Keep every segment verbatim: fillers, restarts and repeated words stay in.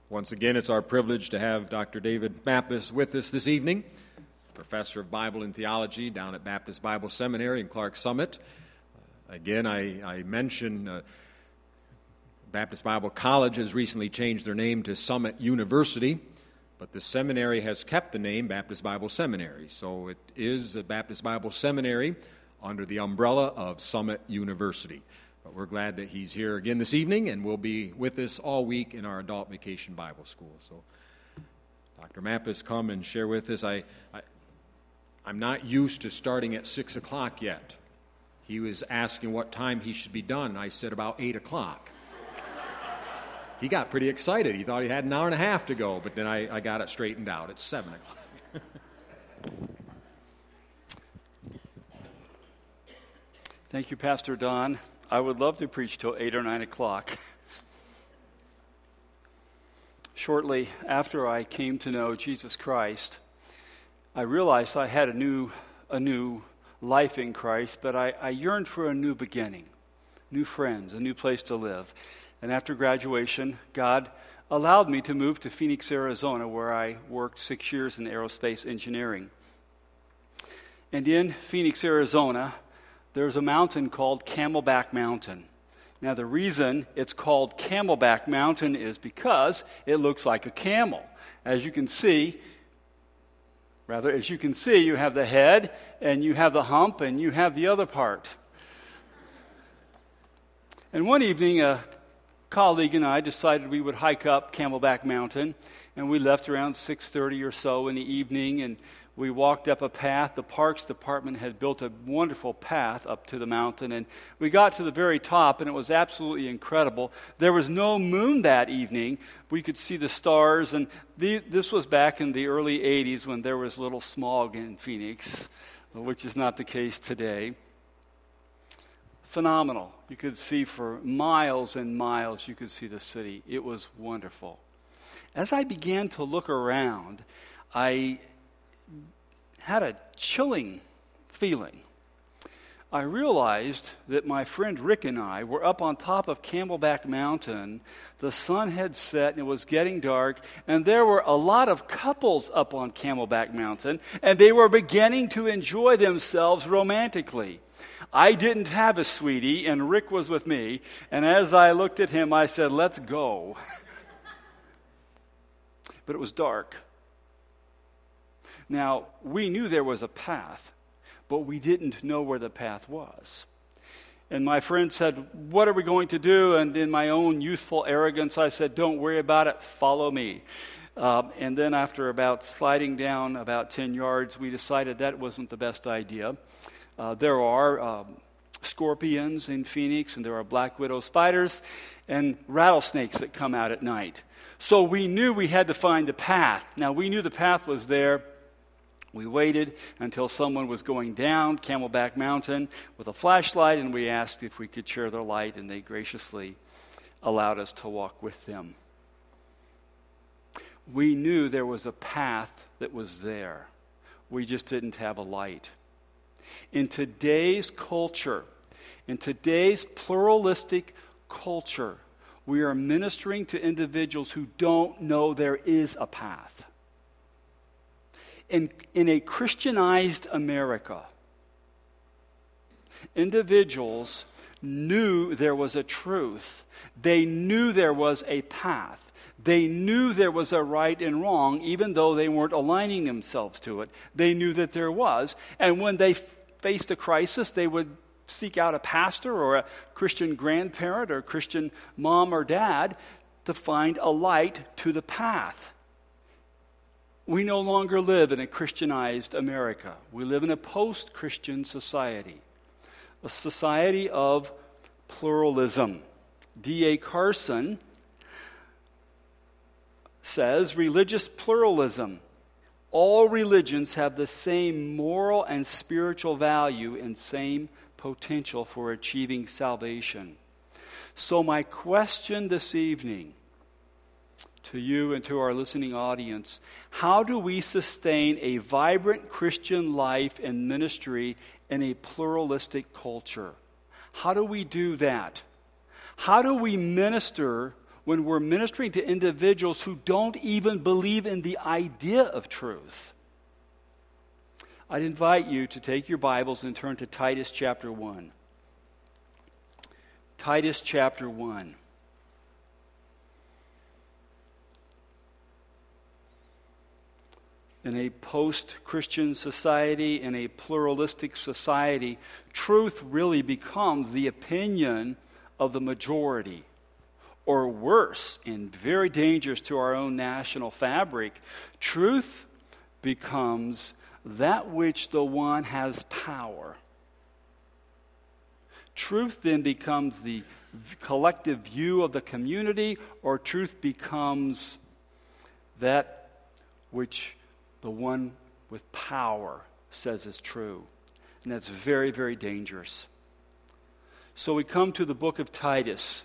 Once again, it's our privilege to have Doctor David Mappes with us this evening, professor of Bible and Theology down at Baptist Bible Seminary in Clarks Summit. Uh, again, I, I mention uh, Baptist Bible College has recently changed their name to Summit University, but the seminary has kept the name Baptist Bible Seminary. So it is a Baptist Bible Seminary under the umbrella of Summit University. But we're glad that he's here again this evening and will be with us all week in our Adult Vacation Bible School. So, Doctor Mappes, come and share with us. I, I, I'm not used to starting at six o'clock yet. He was asking what time he should be done, and I said about eight o'clock. He got pretty excited. He thought he had an hour and a half to go, but then I, I got it straightened out. It's seven o'clock. Thank you, Pastor Don. I would love to preach till eight or nine o'clock. Shortly after I came to know Jesus Christ, I realized I had a new, a new life in Christ, but I, I yearned for a new beginning, new friends, a new place to live. And after graduation, God allowed me to move to Phoenix, Arizona, where I worked six years in aerospace engineering. And in Phoenix, Arizona, there's a mountain called Camelback Mountain. Now, the reason it's called Camelback Mountain is because it looks like a camel. As you can see, rather, as you can see, you have the head, and you have the hump, and you have the other part. And one evening, a colleague and I decided we would hike up Camelback Mountain, and we left around six thirty or so in the evening, and we walked up a path. The Parks Department had built a wonderful path up to the mountain, and we got to the very top, and it was absolutely incredible. There was no moon that evening. We could see the stars, and the, this was back in the early eighties when there was little smog in Phoenix, which is not the case today. Phenomenal. You could see for miles and miles, you could see the city. It was wonderful. As I began to look around, I had a chilling feeling. I realized that my friend Rick and I were up on top of Camelback Mountain. The sun had set and it was getting dark, and there were a lot of couples up on Camelback Mountain, and they were beginning to enjoy themselves romantically. I didn't have a sweetie, and Rick was with me, and as I looked at him, I said, "Let's go." But it was dark. Now, we knew there was a path, but we didn't know where the path was. And my friend said, "What are we going to do?" And in my own youthful arrogance, I said, "Don't worry about it, follow me." Um, and then after about sliding down about ten yards, we decided that wasn't the best idea. Uh, there are um, scorpions in Phoenix, and there are black widow spiders and rattlesnakes that come out at night. So we knew we had to find the path. Now, we knew the path was there. We waited until someone was going down Camelback Mountain with a flashlight, and we asked if we could share their light, and they graciously allowed us to walk with them. We knew there was a path that was there. We just didn't have a light. In today's culture, in today's pluralistic culture, we are ministering to individuals who don't know there is a path. In, in a Christianized America, individuals knew there was a truth. They knew there was a path. They knew there was a right and wrong, even though they weren't aligning themselves to it. They knew that there was. And when they f- faced a crisis, they would seek out a pastor or a Christian grandparent or a Christian mom or dad to find a light to the path. We no longer live in a Christianized America. We live in a post-Christian society, a society of pluralism. D A Carson says, religious pluralism. All religions have the same moral and spiritual value and same potential for achieving salvation. So my question this evening to you and to our listening audience, how do we sustain a vibrant Christian life and ministry in a pluralistic culture? How do we do that? How do we minister when we're ministering to individuals who don't even believe in the idea of truth. I'd invite you to take your Bibles and turn to Titus chapter one. Titus chapter one. In a post-Christian society, in a pluralistic society, truth really becomes the opinion of the majority. Or worse, and very dangerous to our own national fabric, truth becomes that which the one has power. Truth then becomes the collective view of the community, or truth becomes that which the one with power says is true. And that's very, very dangerous. So we come to the book of Titus.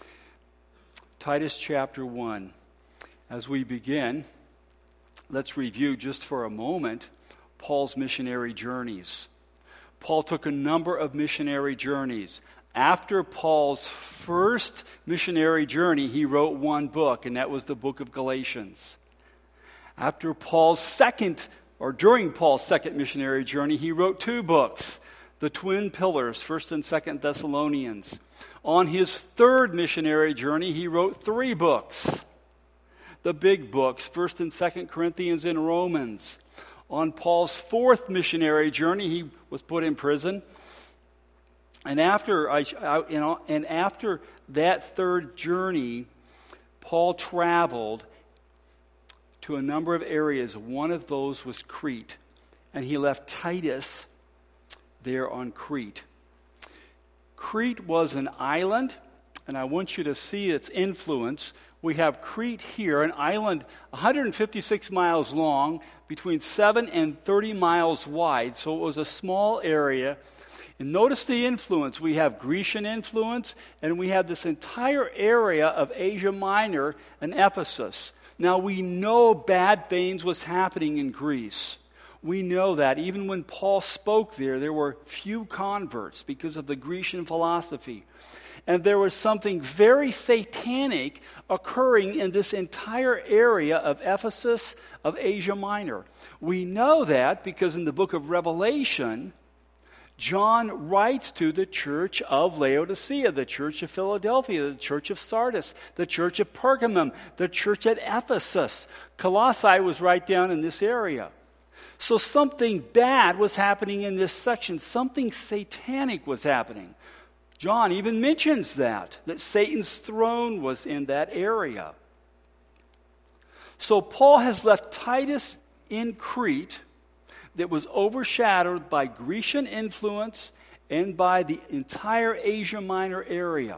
Titus chapter one. As we begin, let's review just for a moment Paul's missionary journeys. Paul took a number of missionary journeys. After Paul's first missionary journey, he wrote one book, and that was the book of Galatians. After Paul's second, or during Paul's second missionary journey, he wrote two books, the twin pillars, First and Second Thessalonians. On his third missionary journey, he wrote three books, the big books, First and Second Corinthians and Romans. On Paul's fourth missionary journey, he was put in prison. And after, I, I, you know, and after that third journey, Paul traveled to a number of areas. One of those was Crete. And he left Titus there on Crete. Crete was an island, and I want you to see its influence. We have Crete here, an island one hundred fifty-six miles long, between seven and thirty miles wide, so it was a small area. And notice the influence. We have Grecian influence, and we have this entire area of Asia Minor and Ephesus. Now, we know bad things was happening in Greece. We know that. Even when Paul spoke there, there were few converts because of the Grecian philosophy. And there was something very satanic occurring in this entire area of Ephesus, of Asia Minor. We know that because in the book of Revelation, John writes to the church of Laodicea, the church of Philadelphia, the church of Sardis, the church of Pergamum, the church at Ephesus. Colossae was right down in this area. So something bad was happening in this section. Something satanic was happening. John even mentions that, that Satan's throne was in that area. So Paul has left Titus in Crete, that was overshadowed by Grecian influence and by the entire Asia Minor area.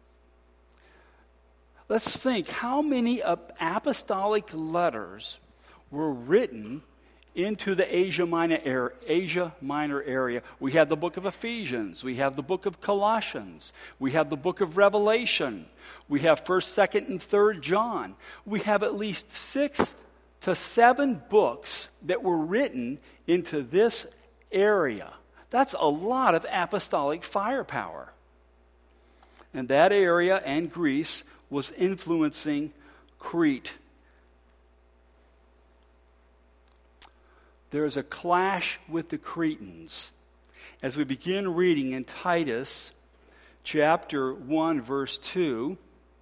Let's think, how many apostolic letters were written into the Asia Minor, Asia Minor area? We have the book of Ephesians. We have the book of Colossians. We have the book of Revelation. We have first, second, and third John. We have at least six to seven books that were written into this area. That's a lot of apostolic firepower. And that area and Greece was influencing Crete. There is a clash with the Cretans. As we begin reading in Titus chapter one, verse two,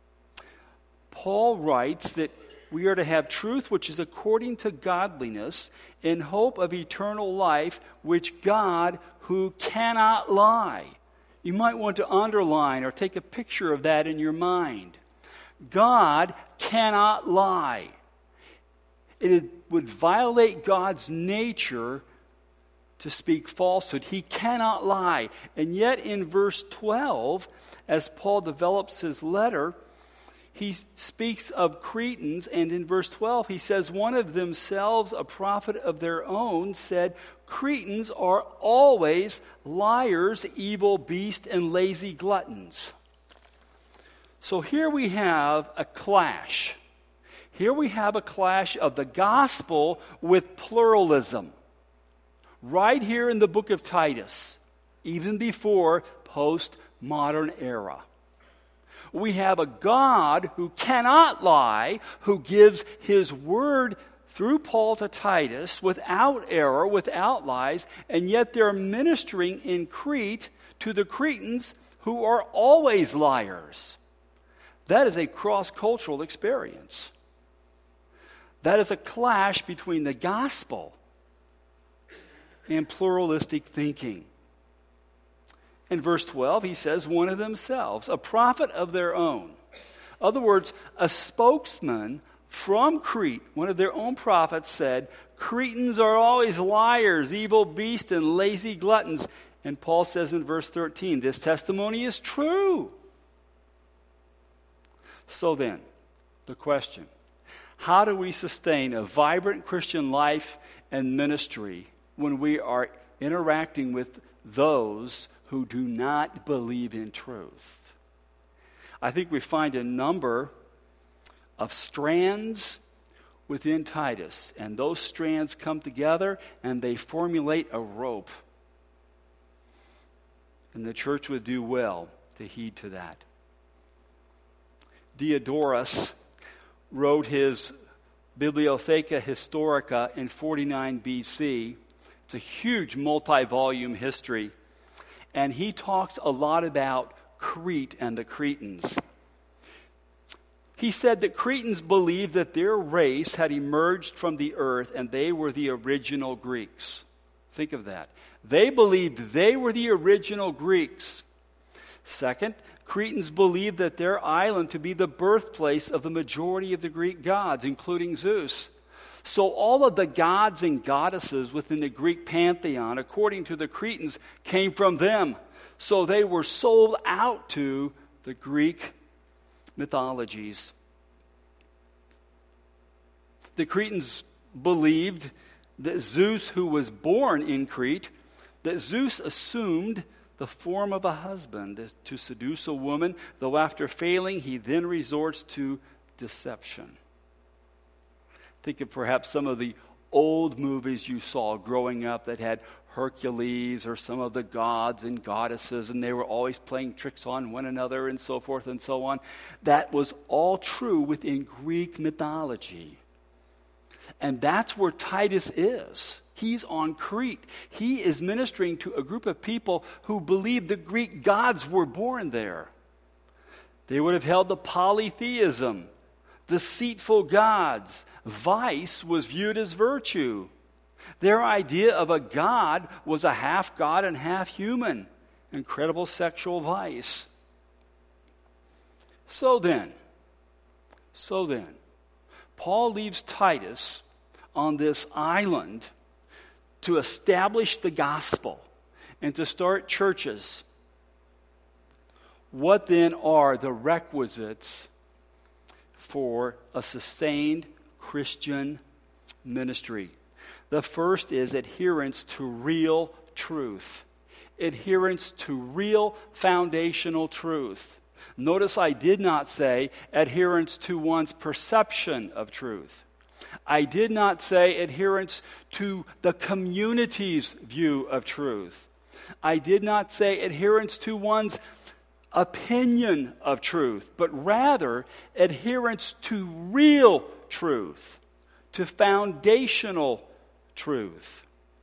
Paul writes that we are to have truth which is according to godliness, in hope of eternal life, which God, who cannot lie. You might want to underline or take a picture of that in your mind. God cannot lie. It would violate God's nature to speak falsehood. He cannot lie. And yet in verse twelve, as Paul develops his letter, he speaks of Cretans, and in verse twelve he says, one of themselves, a prophet of their own, said, Cretans are always liars, evil beasts, and lazy gluttons. So here we have a clash. Here we have a clash of the gospel with pluralism. Right here in the book of Titus, even before post-modern era. We have a God who cannot lie, who gives his word through Paul to Titus without error, without lies, and yet they're ministering in Crete to the Cretans who are always liars. That is a cross-cultural experience. That is a clash between the gospel and pluralistic thinking. In verse twelve, he says, one of themselves, a prophet of their own. In other words, a spokesman from Crete, one of their own prophets, said, Cretans are always liars, evil beasts, and lazy gluttons. And Paul says in verse thirteen, this testimony is true. So then, the question, how do we sustain a vibrant Christian life and ministry when we are interacting with those who do not believe in truth? I think we find a number of strands within Titus, and those strands come together and they formulate a rope. And the church would do well to heed to that. Diodorus wrote his Bibliotheca Historica in forty-nine B C. It's a huge multi-volume history. And he talks a lot about Crete and the Cretans. He said that Cretans believed that their race had emerged from the earth and they were the original Greeks. Think of that. They believed they were the original Greeks. Second, Cretans believed that their island to be the birthplace of the majority of the Greek gods, including Zeus. So all of the gods and goddesses within the Greek pantheon, according to the Cretans, came from them. So they were sold out to the Greek mythologies. The Cretans believed that Zeus, who was born in Crete, that Zeus assumed the form of a husband to seduce a woman, though after failing, he then resorts to deception. Think of perhaps some of the old movies you saw growing up that had Hercules or some of the gods and goddesses, and they were always playing tricks on one another and so forth and so on. That was all true within Greek mythology. And that's where Titus is. He's on Crete. He is ministering to a group of people who believed the Greek gods were born there. They would have held to polytheism, deceitful gods. Vice was viewed as virtue. Their idea of a god was a half god and half human. Incredible sexual vice. So then, so then, Paul leaves Titus on this island to establish the gospel and to start churches. What then are the requisites for a sustained Christian ministry? The first is adherence to real truth. Adherence to real foundational truth. Notice I did not say adherence to one's perception of truth. I did not say adherence to the community's view of truth. I did not say adherence to one's opinion of truth, but rather adherence to real truth, to foundational truth.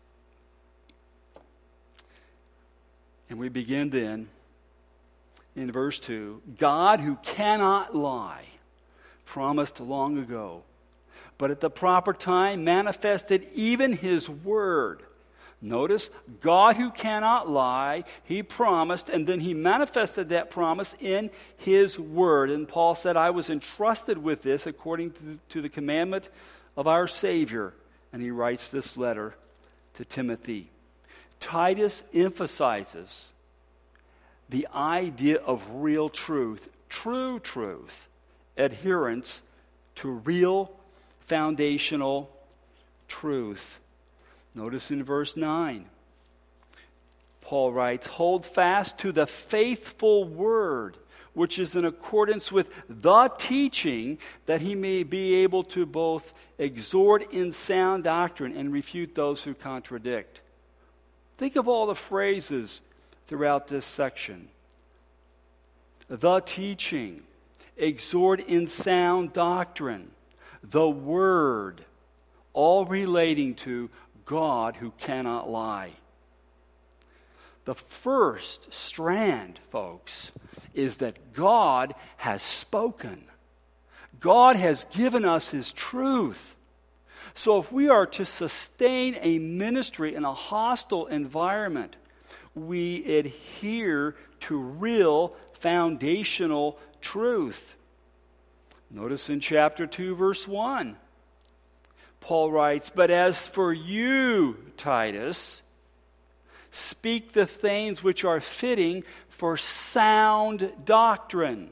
And we begin then in verse two. God, who cannot lie, promised long ago, but at the proper time manifested even his word. Notice, God who cannot lie, he promised, and then he manifested that promise in his word. And Paul said, I was entrusted with this according to the, to the commandment of our Savior. And he writes this letter to Timothy. Titus emphasizes the idea of real truth, true truth, adherence to real foundational truth. Notice in verse nine, Paul writes, hold fast to the faithful word, which is in accordance with the teaching, that he may be able to both exhort in sound doctrine and refute those who contradict. Think of all the phrases throughout this section. the teaching, exhort in sound doctrine, the word, all relating to God who cannot lie. The first strand, folks, is that God has spoken. God has given us His truth. So if we are to sustain a ministry in a hostile environment, we adhere to real foundational truth. Notice in chapter two, verse one, Paul writes, "But as for you, Titus, speak the things which are fitting for sound doctrine."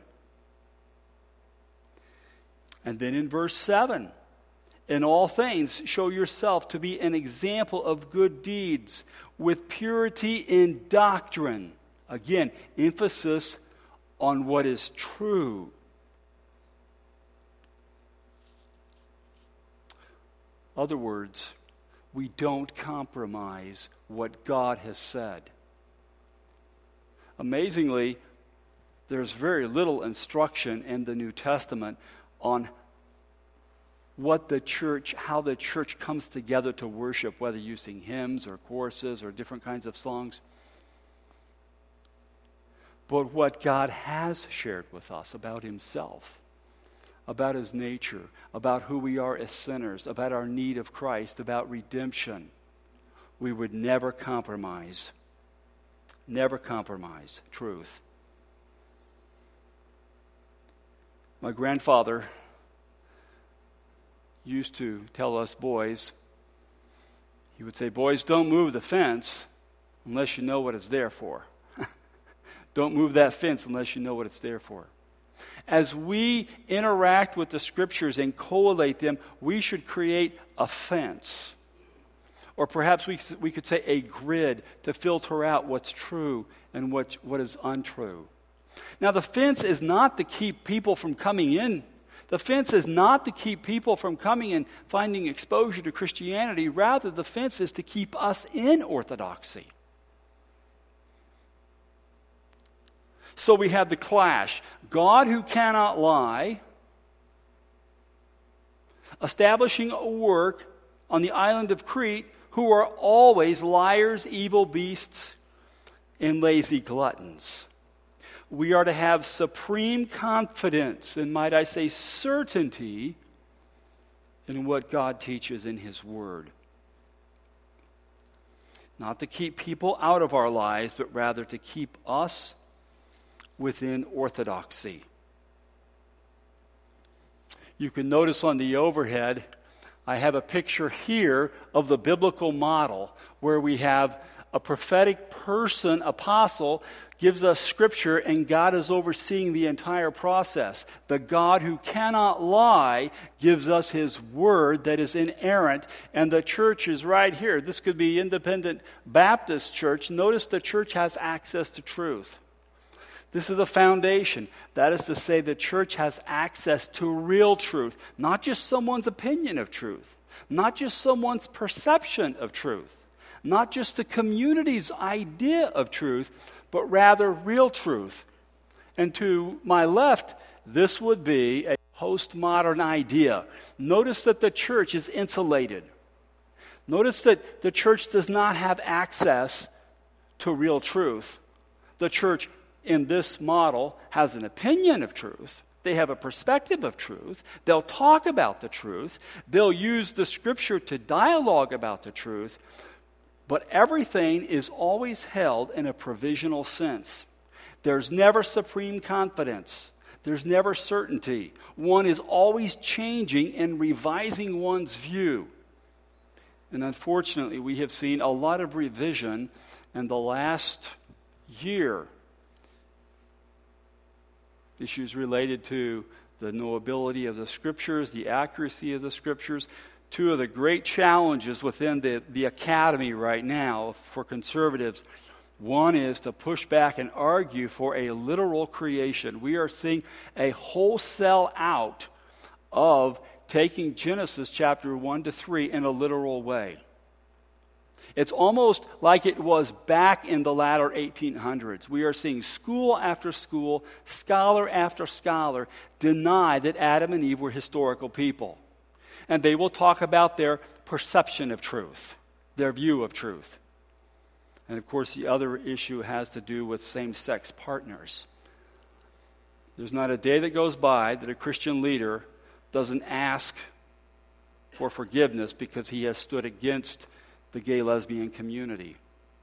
And then in verse seven, "In all things show yourself to be an example of good deeds, with purity in doctrine." Again, emphasis on what is true. Other words, we don't compromise what God has said. Amazingly, there's very little instruction in the New Testament on what the church, how the church comes together to worship, whether using hymns or choruses or different kinds of songs. But what God has shared with us about Himself, about His nature, about who we are as sinners, about our need of Christ, about redemption, we would never compromise. Never compromise truth. My grandfather used to tell us boys, he would say, "Boys, don't move the fence unless you know what it's there for." Don't move that fence unless you know what it's there for. As we interact with the Scriptures and collate them, we should create a fence. Or perhaps we, we could say a grid to filter out what's true and what, what is untrue. Now, the fence is not to keep people from coming in. The fence is not to keep people from coming and finding exposure to Christianity. Rather, the fence is to keep us in orthodoxy. So we have the clash. God who cannot lie, establishing a work on the island of Crete, who are always liars, evil beasts, and lazy gluttons. We are to have supreme confidence, and might I say certainty, in what God teaches in His Word. Not to keep people out of our lives, but rather to keep us within orthodoxy. You can notice on the overhead, I have a picture here of the biblical model where we have a prophetic person, apostle, gives us scripture, and God is overseeing the entire process. The God who cannot lie gives us His word that is inerrant, and the church is right here. This could be Independent Baptist Church. Notice the church has access to truth. This is a foundation. That is to say, the church has access to real truth, not just someone's opinion of truth, not just someone's perception of truth, not just the community's idea of truth, but rather real truth. And to my left, this would be a postmodern idea. Notice that the church is insulated. Notice that the church does not have access to real truth. The church in this model has an opinion of truth. They have a perspective of truth. They'll talk about the truth. They'll use the scripture to dialogue about the truth. But everything is always held in a provisional sense. There's never supreme confidence. There's never certainty. One is always changing and revising one's view. And unfortunately, we have seen a lot of revision in the last year. Issues related to the knowability of the Scriptures, the accuracy of the Scriptures. Two of the great challenges within the, the academy right now for conservatives. One is to push back and argue for a literal creation. We are seeing a wholesale out of taking Genesis chapter one to three in a literal way. It's almost like it was back in the latter eighteen hundreds. We are seeing school after school, scholar after scholar deny that Adam and Eve were historical people. And they will talk about their perception of truth, their view of truth. And of course, the other issue has to do with same-sex partners. There's not a day that goes by that a Christian leader doesn't ask for forgiveness because he has stood against the gay lesbian community.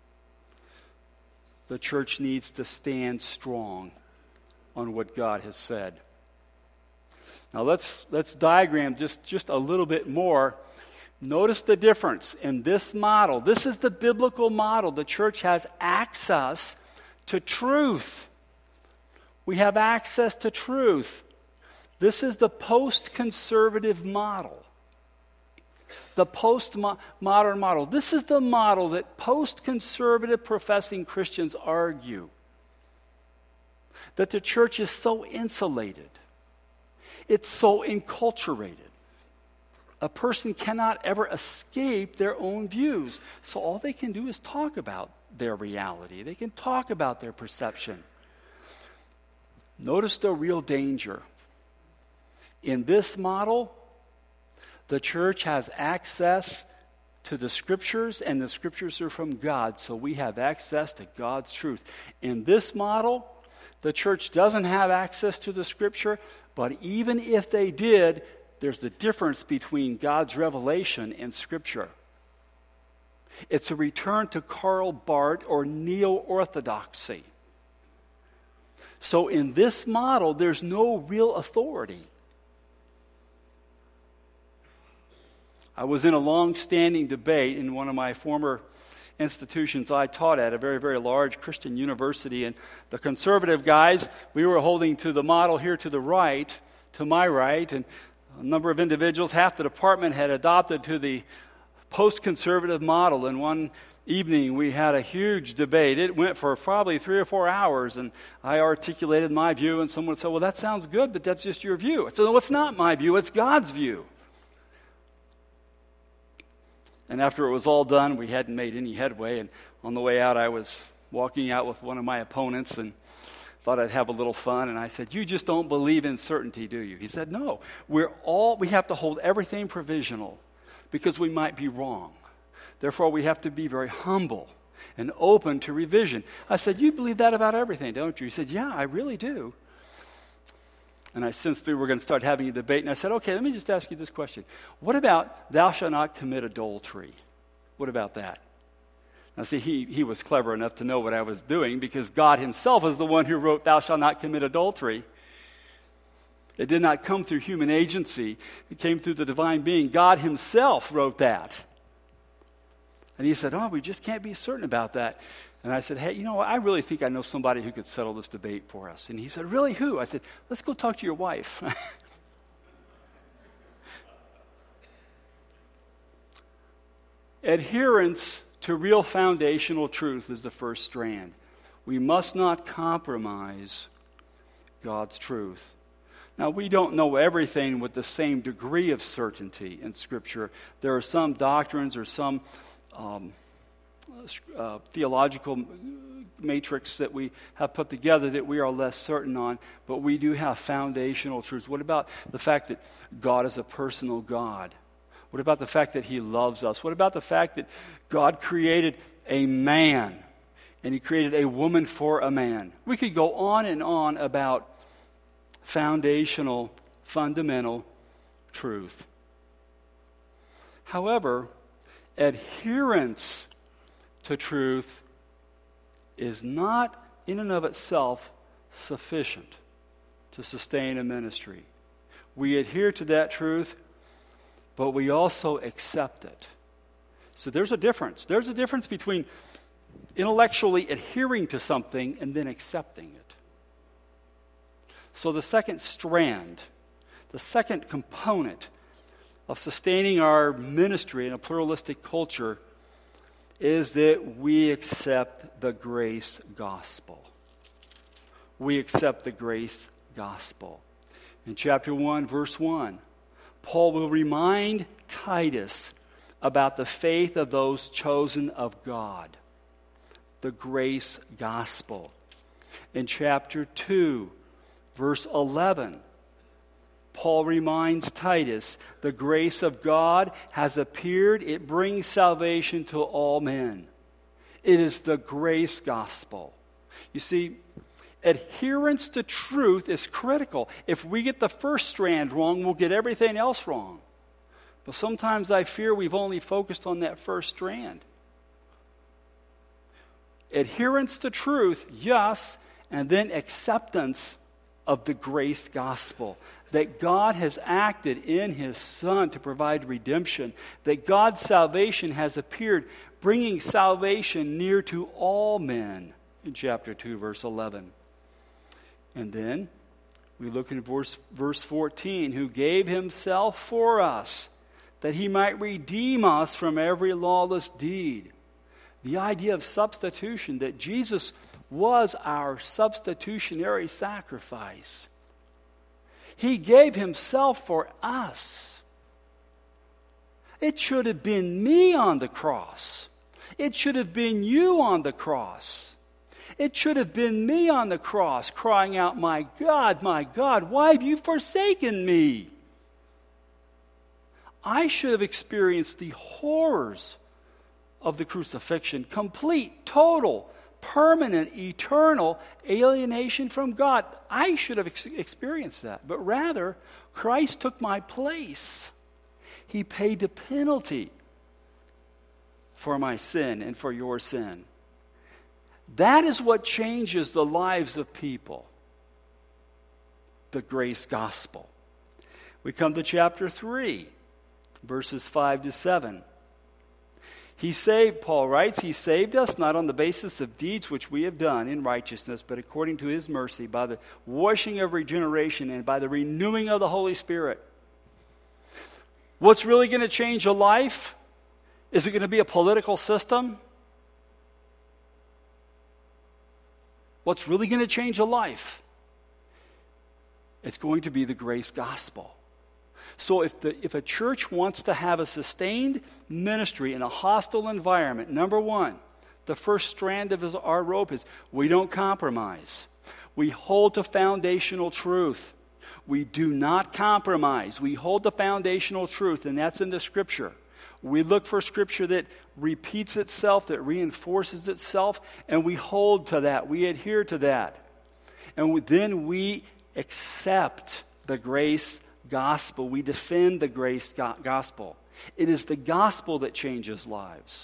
The church needs to stand strong on what God has said. Now let's let's diagram just, just a little bit more. Notice the difference in this model. This is the biblical model. The church has access to truth. We have access to truth. This is the post-conservative model. The post-modern model. This is the model that post-conservative professing Christians argue. That the church is so insulated. It's so enculturated. A person cannot ever escape their own views. So all they can do is talk about their reality. They can talk about their perception. Notice the real danger. In this model, the church has access to the Scriptures, and the Scriptures are from God, so we have access to God's truth. In this model, the church doesn't have access to the Scripture, but even if they did, there's the difference between God's revelation and Scripture. It's a return to Karl Barth or neo-orthodoxy. So in this model, there's no real authority. I was in a long-standing debate in one of my former institutions I taught at, a very, very large Christian university, and the conservative guys, we were holding to the model here to the right, to my right, and a number of individuals, half the department had adopted to the post-conservative model. And one evening we had a huge debate. It went for probably three or four hours, and I articulated my view, and someone said, well, that sounds good, but that's just your view. I said, no, it's not my view, it's God's view. And after it was all done, we hadn't made any headway, and on the way out I was walking out with one of my opponents and thought I'd have a little fun, and I said, you just don't believe in certainty, do you? He said, no, we're all, we have to hold everything provisional because we might be wrong. Therefore, we have to be very humble and open to revision. I said, you believe that about everything, don't you? He said, yeah, I really do. And I sensed we were going to start having a debate, and I said, okay, let me just ask you this question. What about thou shalt not commit adultery? What about that? Now, see, he, he was clever enough to know what I was doing because God himself is the one who wrote, thou shalt not commit adultery. It did not come through human agency. It came through the divine being. God himself wrote that. And he said, oh, we just can't be certain about that. And I said, hey, you know what? I really think I know somebody who could settle this debate for us. And he said, really, who? I said, let's go talk to your wife. Adherence to real foundational truth is the first strand. We must not compromise God's truth. Now, we don't know everything with the same degree of certainty in Scripture. There are some doctrines or some um, uh, theological matrix that we have put together that we are less certain on, but we do have foundational truths. What about the fact that God is a personal God? What about the fact that he loves us? What about the fact that God created a man and he created a woman for a man? We could go on and on about foundational, fundamental truth. However, adherence to truth is not in and of itself sufficient to sustain a ministry. We adhere to that truth, but we also accept it. So there's a difference. There's a difference between intellectually adhering to something and then accepting it. So the second strand, the second component of sustaining our ministry in a pluralistic culture is that we accept the grace gospel. We accept the grace gospel. In chapter one, verse one, Paul will remind Titus about the faith of those chosen of God. The grace gospel. In chapter two, verse eleven, Paul reminds Titus, the grace of God has appeared. It brings salvation to all men. It is the grace gospel. You see, adherence to truth is critical. If we get the first strand wrong, we'll get everything else wrong. But sometimes I fear we've only focused on that first strand. Adherence to truth, yes, and then acceptance of the grace gospel. That God has acted in His Son to provide redemption. That God's salvation has appeared, bringing salvation near to all men. In chapter two, verse eleven. And then we look in verse, verse fourteen, who gave Himself for us, that He might redeem us from every lawless deed. The idea of substitution, that Jesus was our substitutionary sacrifice. He gave Himself for us. It should have been me on the cross. It should have been you on the cross. It should have been me on the cross crying out, "My God, my God, why have you forsaken me?" I should have experienced the horrors of the crucifixion, complete, total, permanent, eternal alienation from God. I should have ex- experienced that. But rather, Christ took my place. He paid the penalty for my sin and for your sin. That is what changes the lives of people. The grace gospel. We come to chapter three, verses five to seven. He saved, Paul writes, He saved us not on the basis of deeds which we have done in righteousness, but according to His mercy, by the washing of regeneration and by the renewing of the Holy Spirit. What's really going to change a life? Is it going to be a political system? What's really going to change a life? It's going to be the grace gospel. So if the if a church wants to have a sustained ministry in a hostile environment, number one, the first strand of his, our rope is we don't compromise. We hold to foundational truth. We do not compromise. We hold the foundational truth, and that's in the Scripture. We look for Scripture that repeats itself, that reinforces itself, and we hold to that. We adhere to that. And we, then we accept the grace gospel. We defend the grace go- gospel. It is the gospel that changes lives.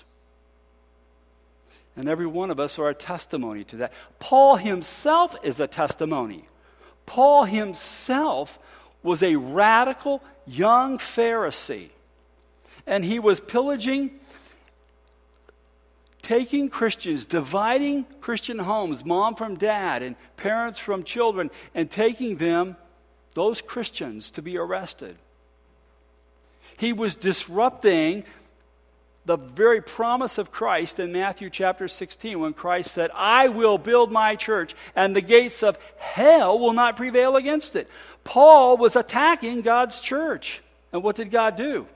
And every one of us are a testimony to that. Paul himself is a testimony. Paul himself was a radical young Pharisee. And he was pillaging, taking Christians, dividing Christian homes, mom from dad and parents from children, and taking them, those Christians, to be arrested. He was disrupting the very promise of Christ in Matthew chapter sixteen, when Christ said, I will build my church, and the gates of hell will not prevail against it. Paul was attacking God's church. And what did God do?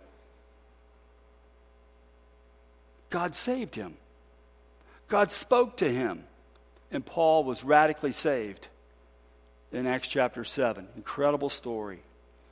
God saved him. God spoke to him. And Paul was radically saved in Acts chapter seven. Incredible story.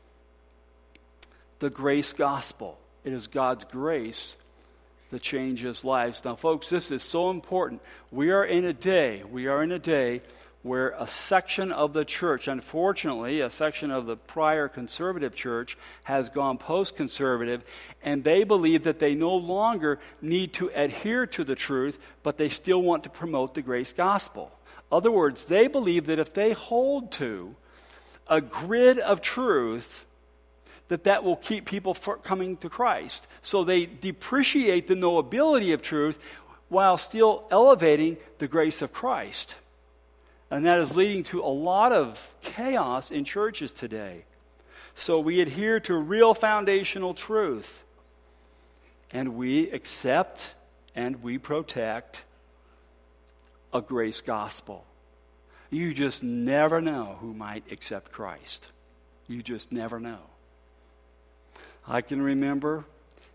The grace gospel. It is God's grace that changes lives. Now, folks, this is so important. We are in a day, we are in a day where a section of the church, unfortunately, a section of the prior conservative church has gone post-conservative, and they believe that they no longer need to adhere to the truth, but they still want to promote the grace gospel. In other words, they believe that if they hold to a grid of truth, that that will keep people from coming to Christ. So they depreciate the knowability of truth while still elevating the grace of Christ. And that is leading to a lot of chaos in churches today. So we adhere to real foundational truth. And we accept and we protect a grace gospel. You just never know who might accept Christ. You just never know. I can remember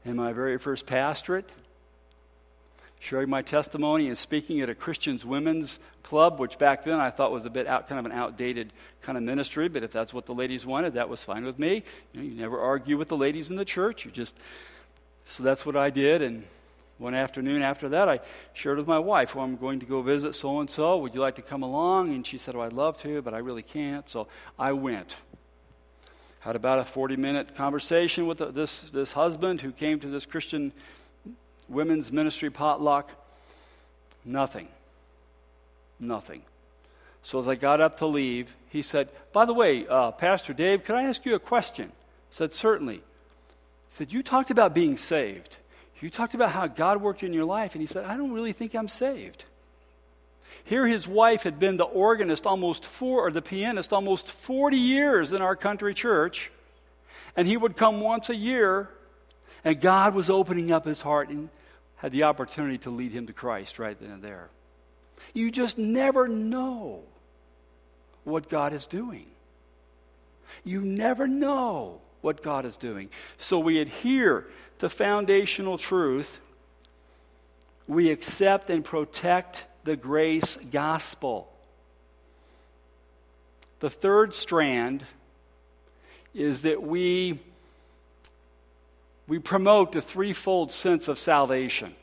in my very first pastorate, sharing my testimony and speaking at a Christian's women's club, which back then I thought was a bit out, kind of an outdated kind of ministry, but if that's what the ladies wanted, that was fine with me. You know, you never argue with the ladies in the church. You just, so that's what I did. And one afternoon after that, I shared with my wife, well, I'm going to go visit so-and-so. Would you like to come along? And she said, oh, I'd love to, but I really can't. So I went. Had about a forty-minute conversation with this, this husband who came to this Christian women's ministry potluck. Nothing. Nothing. So as I got up to leave, he said, by the way, uh, Pastor Dave, could I ask you a question? I said, certainly. He said, you talked about being saved. You talked about how God worked in your life. And he said, I don't really think I'm saved. Here his wife had been the organist almost four, or the pianist almost forty years in our country church. And he would come once a year, and God was opening up his heart and had the opportunity to lead him to Christ right then and there. You just never know what God is doing. You never know what God is doing. So we adhere to foundational truth. We accept and protect the grace gospel. The third strand is that we we promote the threefold sense of salvation.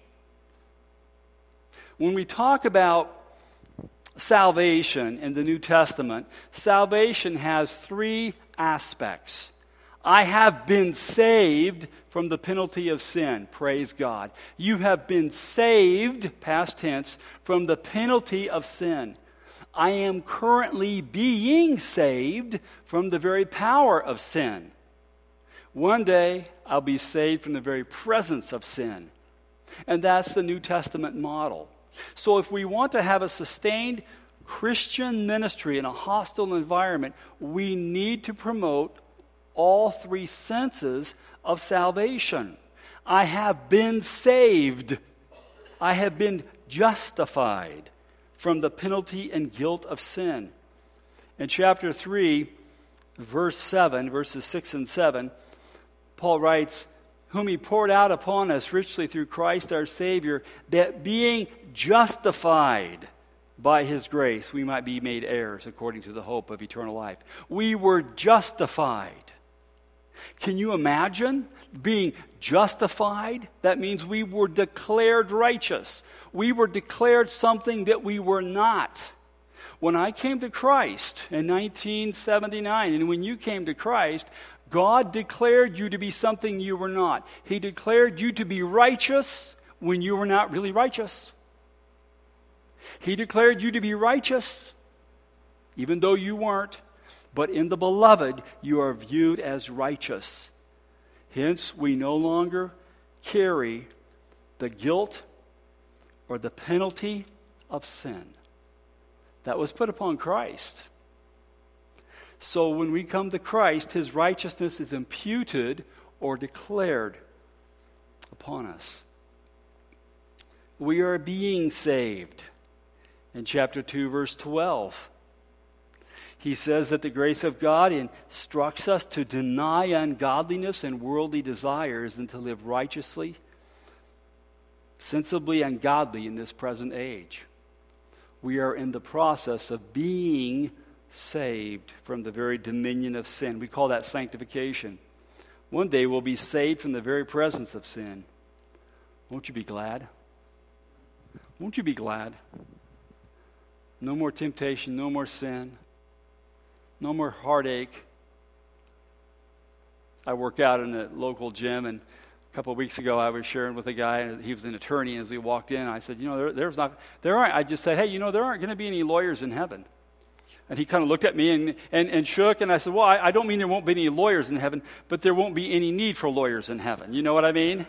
When we talk about salvation in the New Testament, salvation has three aspects. I have been saved from the penalty of sin. Praise God. You have been saved, past tense, from the penalty of sin. I am currently being saved from the very power of sin. One day, I'll be saved from the very presence of sin. And that's the New Testament model. So if we want to have a sustained Christian ministry in a hostile environment, we need to promote all three senses of salvation. I have been saved. I have been justified from the penalty and guilt of sin. In chapter three, verse seven, verses six and seven, Paul writes, whom he poured out upon us richly through Christ our Savior, that being justified by his grace, we might be made heirs according to the hope of eternal life. We were justified. Can you imagine being justified? That means we were declared righteous. We were declared something that we were not. When I came to Christ in nineteen seventy-nine, and when you came to Christ, God declared you to be something you were not. He declared you to be righteous when you were not really righteous. He declared you to be righteous even though you weren't. But in the beloved, you are viewed as righteous. Hence, we no longer carry the guilt or the penalty of sin that was put upon Christ. So when we come to Christ, his righteousness is imputed or declared upon us. We are being saved. In chapter two, verse twelve, he says that the grace of God instructs us to deny ungodliness and worldly desires and to live righteously, sensibly and godly in this present age. We are in the process of being saved from the very dominion of sin. We call that sanctification. One day we'll be saved from the very presence of sin. Won't you be glad? Won't you be glad? No more temptation, no more sin. No more heartache. I work out in a local gym, and a couple of weeks ago I was sharing with a guy, and he was an attorney, and as we walked in, I said, you know, there, there's not, there aren't, I just said, hey, you know, there aren't going to be any lawyers in heaven. And he kind of looked at me and, and, and shook, and I said, well, I, I don't mean there won't be any lawyers in heaven, but there won't be any need for lawyers in heaven. You know what I mean?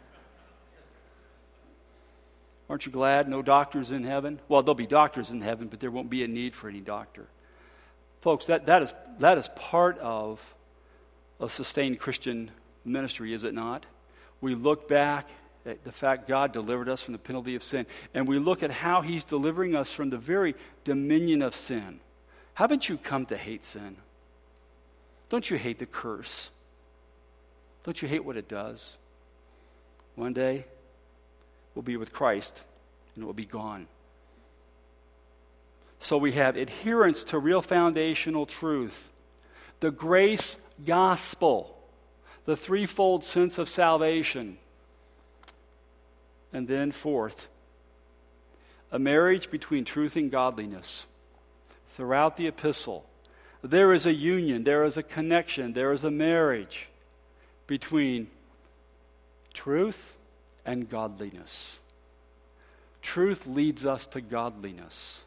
Aren't you glad no doctors in heaven? Well, there'll be doctors in heaven, but there won't be a need for any doctor. Folks, that, that is that is part of a sustained Christian ministry, is it not? We look back at the fact God delivered us from the penalty of sin, and we look at how he's delivering us from the very dominion of sin. Haven't you come to hate sin? Don't you hate the curse? Don't you hate what it does? One day, we'll be with Christ, and it will be gone. So we have adherence to real foundational truth, the grace gospel, the threefold sense of salvation. And then fourth, a marriage between truth and godliness. Throughout the epistle, there is a union, there is a connection, there is a marriage between truth and godliness. Truth leads us to godliness.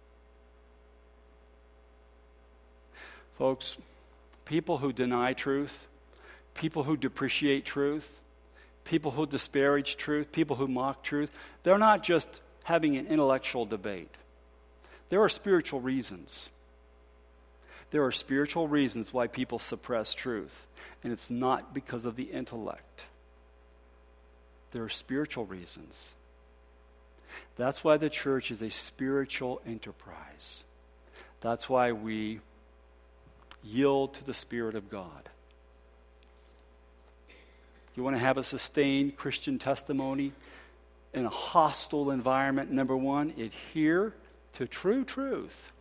Folks, people who deny truth, people who depreciate truth, people who disparage truth, people who mock truth, they're not just having an intellectual debate. There are spiritual reasons. There are spiritual reasons why people suppress truth, and it's not because of the intellect. There are spiritual reasons. That's why the church is a spiritual enterprise. That's why we yield to the Spirit of God. You want to have a sustained Christian testimony in a hostile environment? Number one, adhere to true truth.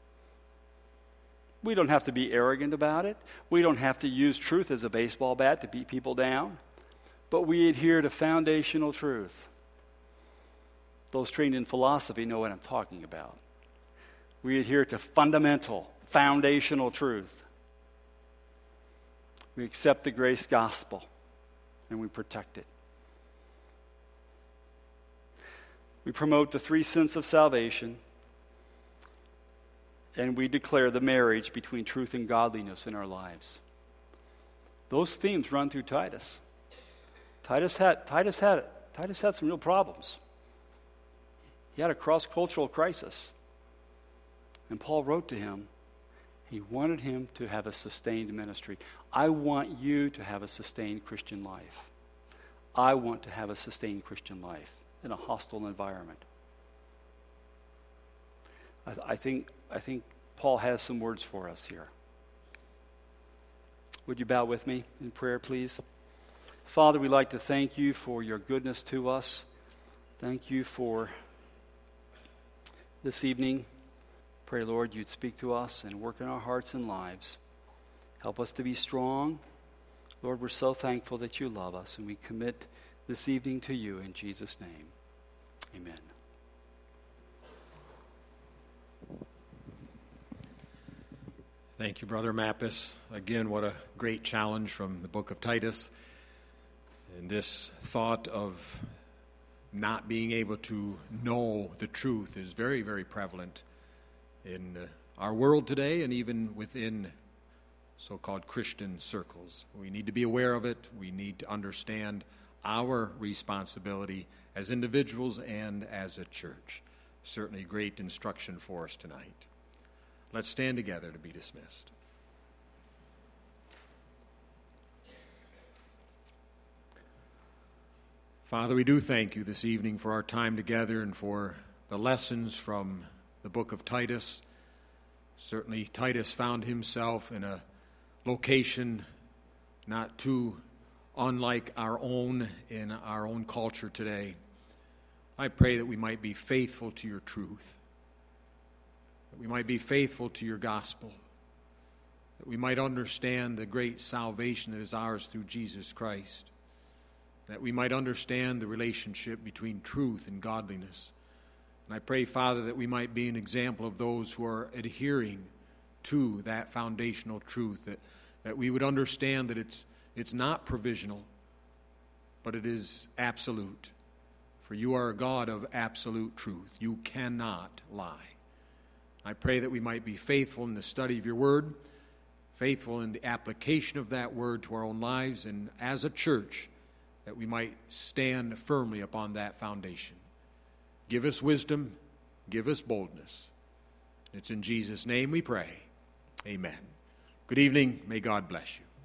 We don't have to be arrogant about it. We don't have to use truth as a baseball bat to beat people down. But we adhere to foundational truth. Those trained in philosophy know what I'm talking about. We adhere to fundamental, foundational truth. We accept the grace gospel and we protect it. We promote the three sense of salvation, and we declare the marriage between truth and godliness in our lives. Those themes run through Titus. Titus had Titus had Titus had some real problems. He had a cross-cultural crisis. And Paul wrote to him, he wanted him to have a sustained ministry. I want you to have a sustained Christian life. I want to have a sustained Christian life in a hostile environment. I, I think I think Paul has some words for us here. Would you bow with me in prayer, please? Father, we'd like to thank you for your goodness to us. Thank you for this evening. Pray, Lord, you'd speak to us and work in our hearts and lives. Help us to be strong. Lord, we're so thankful that you love us, and we commit this evening to you in Jesus' name. Amen. Thank you, Brother Mappis. Again, what a great challenge from the book of Titus. And this thought of not being able to know the truth is very, very prevalent in uh, our world today and even within so-called Christian circles. We need to be aware of it. We need to understand our responsibility as individuals and as a church. Certainly great instruction for us tonight. Let's stand together to be dismissed. Father, we do thank you this evening for our time together and for the lessons from the book of Titus. Certainly Titus found himself in a location not too unlike our own in our own culture today. I pray that we might be faithful to your truth, that we might be faithful to your gospel, that we might understand the great salvation that is ours through Jesus Christ, that we might understand the relationship between truth and godliness. And I pray, Father, that we might be an example of those who are adhering to that foundational truth, that, that we would understand that it's, it's not provisional, but it is absolute. For you are a God of absolute truth. You cannot lie. I pray that we might be faithful in the study of your word, faithful in the application of that word to our own lives, and as a church, that we might stand firmly upon that foundation. Give us wisdom, give us boldness. It's in Jesus' name we pray. Amen. Good evening. May God bless you.